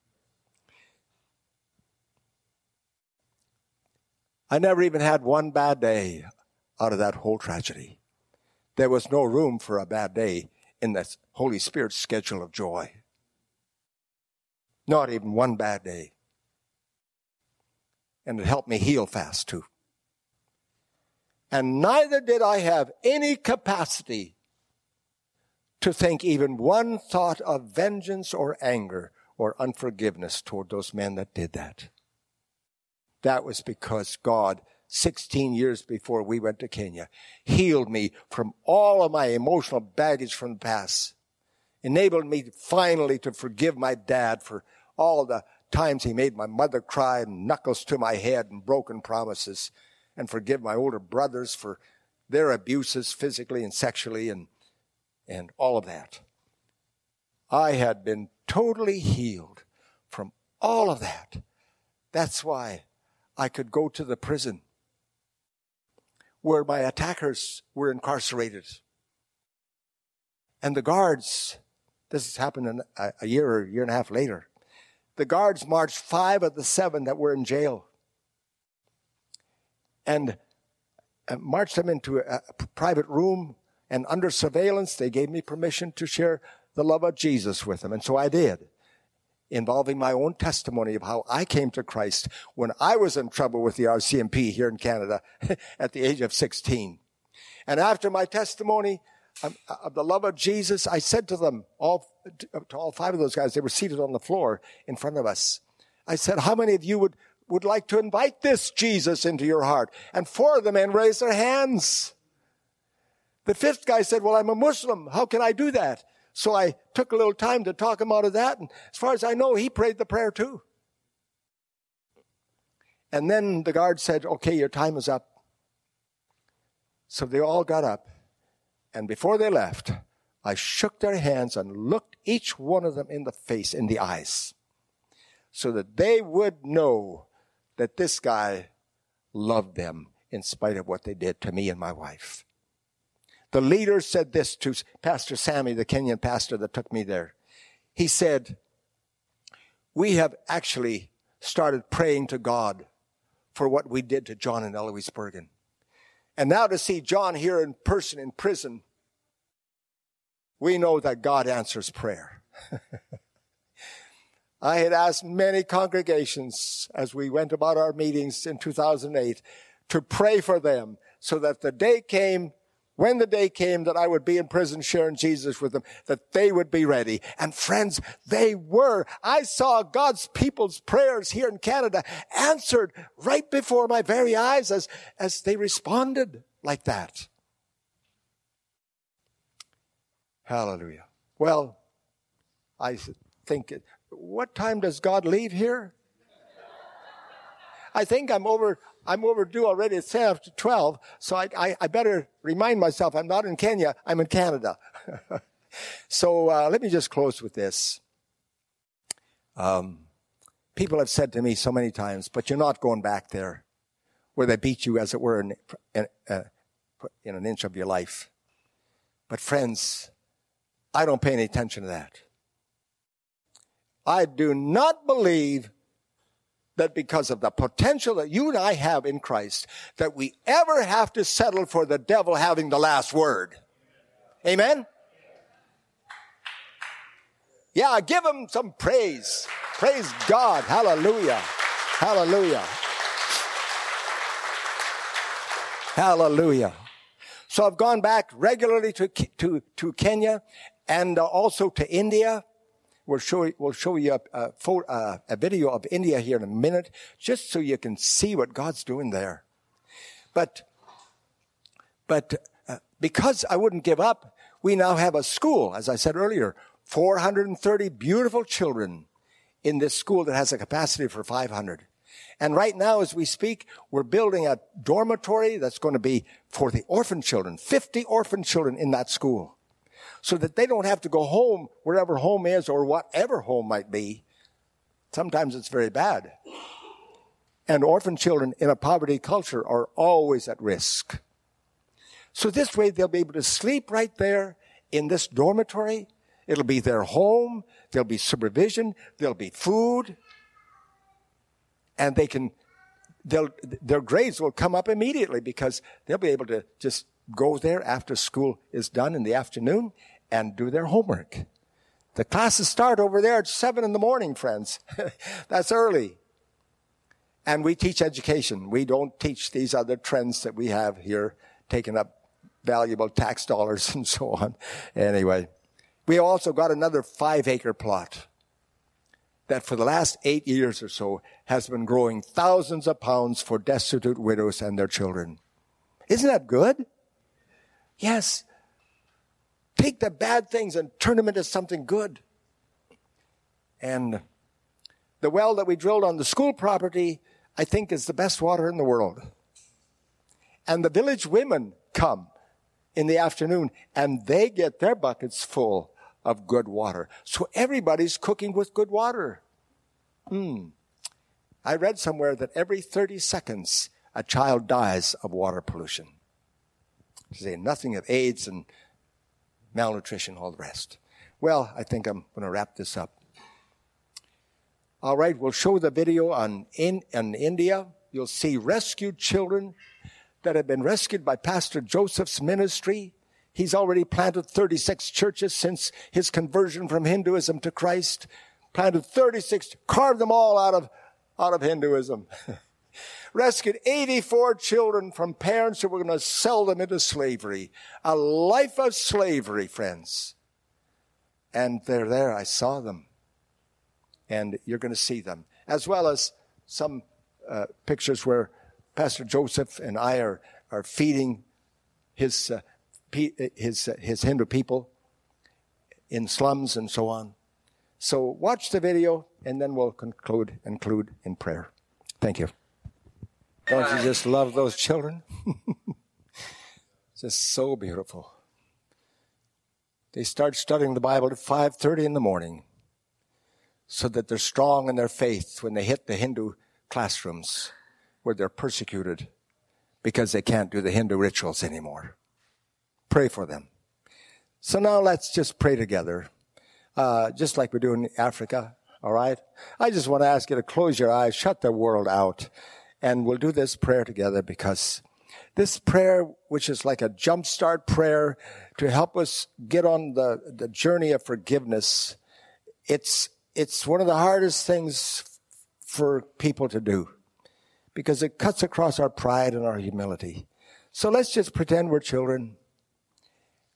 I never even had one bad day out of that whole tragedy. There was no room for a bad day in the Holy Spirit's schedule of joy. Not even one bad day. And it helped me heal fast too. And neither did I have any capacity to think even one thought of vengeance or anger or unforgiveness toward those men that did that. That was because God, 16 years before we went to Kenya, healed me from all of my emotional baggage from the past, enabled me finally to forgive my dad for all the times he made my mother cry and knuckles to my head and broken promises, and forgive my older brothers for their abuses physically and sexually and all of that. I had been totally healed from all of that. That's why I could go to the prison where my attackers were incarcerated. And the guards, this has happened a year or a year and a half later, the guards marched 5 of the 7 that were in jail and marched them into a private room, and under surveillance, they gave me permission to share the love of Jesus with them. And so I did, involving my own testimony of how I came to Christ when I was in trouble with the RCMP here in Canada at the age of 16. And after my testimony of the love of Jesus, I said to them, to all 5 of those guys, they were seated on the floor in front of us. I said, how many of you would like to invite this Jesus into your heart? And 4 of the men raised their hands. The 5th guy said, well, I'm a Muslim. How can I do that? So I took a little time to talk him out of that. And as far as I know, he prayed the prayer too. And then the guard said, okay, your time is up. So they all got up. And before they left, I shook their hands and looked each one of them in the face, in the eyes, so that they would know that this guy loved them in spite of what they did to me and my wife. The leader said this to Pastor Sammy, the Kenyan pastor that took me there. He said, we have actually started praying to God for what we did to John and Eloise Bergen. And now to see John here in person in prison, we know that God answers prayer. I had asked many congregations as we went about our meetings in 2008 to pray for them so that the day came when the day came that I would be in prison sharing Jesus with them, that they would be ready. And friends, they were. I saw God's people's prayers here in Canada answered right before my very eyes as they responded like that. Hallelujah. Well, I think, what time does God leave here? I think I'm overdue already. It's 10 after 12, so I better remind myself I'm not in Kenya, I'm in Canada. So let me just close with this. People have said to me so many times, but you're not going back there where they beat you, as it were, in an inch of your life. But friends, I don't pay any attention to that. I do not believe that because of the potential that you and I have in Christ, that we ever have to settle for the devil having the last word. Amen? Yeah, give him some praise. Praise God. Hallelujah. Hallelujah. Hallelujah. So I've gone back regularly to Kenya and also to India. We'll show you a video of India here in a minute, just so you can see what God's doing there. But because I wouldn't give up, we now have a school, as I said earlier, 430 beautiful children in this school that has a capacity for 500. And right now, as we speak, we're building a dormitory that's going to be for the orphan children, 50 orphan children in that school, so that they don't have to go home, wherever home is or whatever home might be. Sometimes it's very bad. And orphan children in a poverty culture are always at risk. So this way they'll be able to sleep right there in this dormitory. It'll be their home. There'll be supervision. There'll be food. And their grades will come up immediately because they'll be able to just go there after school is done in the afternoon and do their homework. The classes start over there at 7 a.m, friends. That's early. And we teach education. We don't teach these other trends that we have here, taking up valuable tax dollars and so on. Anyway, we also got another 5-acre plot that for the last 8 years or so has been growing thousands of pounds for destitute widows and their children. Isn't that good? Yes. Take the bad things and turn them into something good. And the well that we drilled on the school property, I think, is the best water in the world. And the village women come in the afternoon and they get their buckets full of good water. So everybody's cooking with good water. I read somewhere that every 30 seconds a child dies of water pollution. Say nothing of AIDS and malnutrition, all the rest. Well, I think I'm going to wrap this up. All right, we'll show the video on India. You'll see rescued children that have been rescued by Pastor Joseph's ministry. He's already planted 36 churches since his conversion from Hinduism to Christ. Planted 36, carved them all out of Hinduism. Rescued 84 children from parents who were going to sell them into slavery. A life of slavery, friends. And they're there. I saw them. And you're going to see them. As well as some pictures where Pastor Joseph and I are feeding his Hindu people in slums and so on. So watch the video, and then we'll conclude in prayer. Thank you. Don't you just love those children? Just so beautiful. They start studying the Bible at 5:30 in the morning so that they're strong in their faith when they hit the Hindu classrooms where they're persecuted because they can't do the Hindu rituals anymore. Pray for them. So now let's just pray together, just like we do in Africa, all right? I just want to ask you to close your eyes, shut the world out, and we'll do this prayer together, because this prayer, which is like a jumpstart prayer to help us get on the journey of forgiveness, it's one of the hardest things for people to do because it cuts across our pride and our humility. So let's just pretend we're children.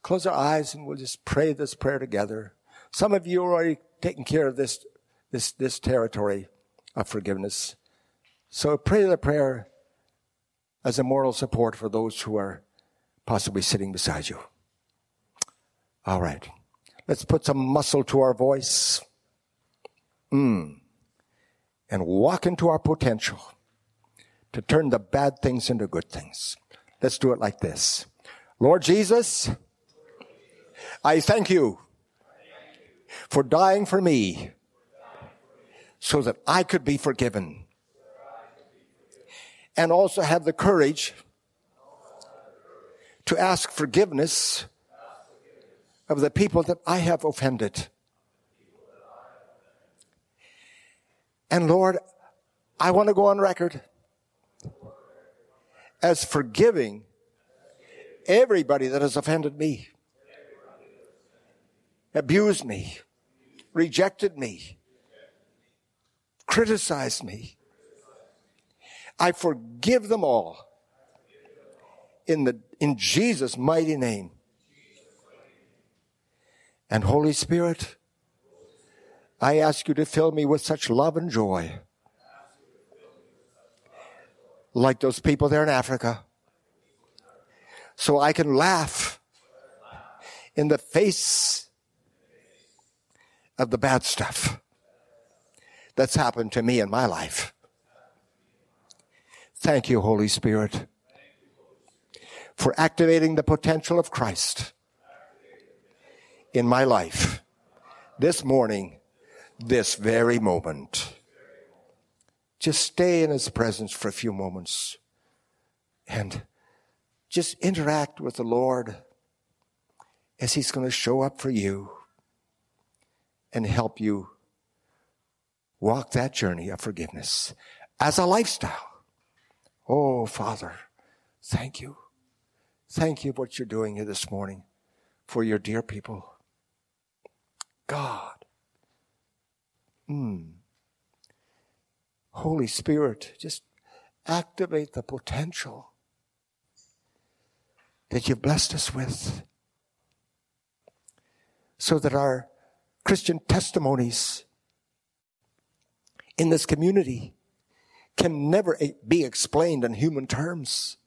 close our eyes and we'll just pray this prayer together. Some of you are already taking care of this territory of forgiveness. So pray the prayer as a moral support for those who are possibly sitting beside you. All right. Let's put some muscle to our voice. And walk into our potential to turn the bad things into good things. Let's do it like this. Lord Jesus, I thank you for dying for me so that I could be forgiven and also have the courage to ask forgiveness of the people that I have offended. And Lord, I want to go on record as forgiving everybody that has offended me, abused me, rejected me, criticized me. I forgive them all in Jesus' mighty name. And Holy Spirit, I ask you to fill me with such love and joy, like those people there in Africa, so I can laugh in the face of the bad stuff that's happened to me in my life. Thank you, Holy Spirit, for activating the potential of Christ in my life this morning, this very moment. Just stay in His presence for a few moments and just interact with the Lord as He's going to show up for you and help you walk that journey of forgiveness as a lifestyle. Oh, Father, thank you. Thank you for what you're doing here this morning for your dear people. God. Holy Spirit, just activate the potential that you've blessed us with so that our Christian testimonies in this community can never be explained in human terms,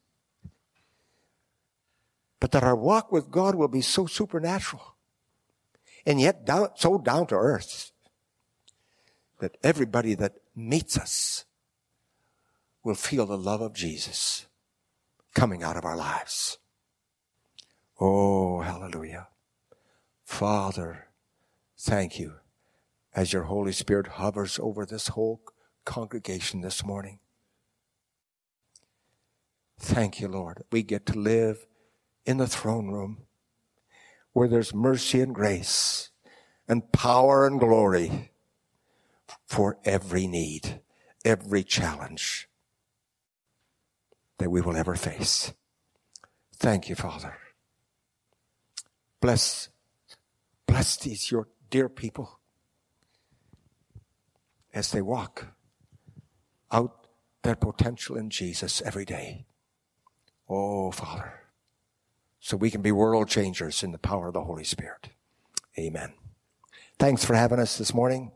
but that our walk with God will be so supernatural and yet so down to earth that everybody that meets us will feel the love of Jesus coming out of our lives. Oh, hallelujah. Father, thank you as your Holy Spirit hovers over this whole congregation this morning. Thank you, Lord. We get to live in the throne room where there's mercy and grace and power and glory for every need, every challenge that we will ever face. Thank you, Father. Bless these, your dear people, as they walk out their potential in Jesus every day. Oh, Father, so we can be world changers in the power of the Holy Spirit. Amen. Thanks for having us this morning.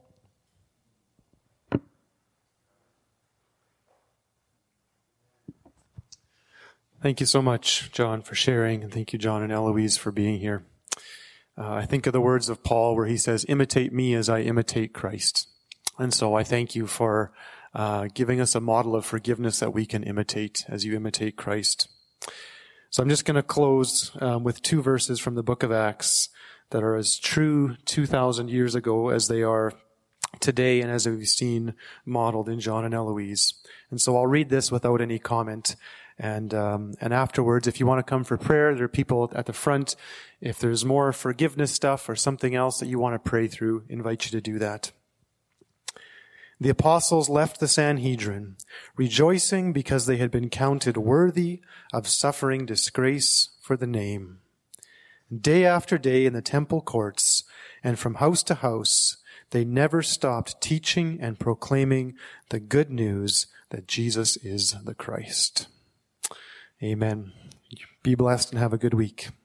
Thank you so much, John, for sharing. And thank you, John and Eloise, for being here. I think of the words of Paul where he says, imitate me as I imitate Christ. And so I thank you for giving us a model of forgiveness that we can imitate as you imitate Christ. So I'm just going to close with two verses from the book of Acts that are as true 2,000 years ago as they are today and as we've seen modeled in John and Eloise. And so I'll read this without any comment. And afterwards, if you want to come for prayer, there are people at the front. If there's more forgiveness stuff or something else that you want to pray through, invite you to do that. The apostles left the Sanhedrin, rejoicing because they had been counted worthy of suffering disgrace for the name. Day after day in the temple courts and from house to house, they never stopped teaching and proclaiming the good news that Jesus is the Christ. Amen. Be blessed and have a good week.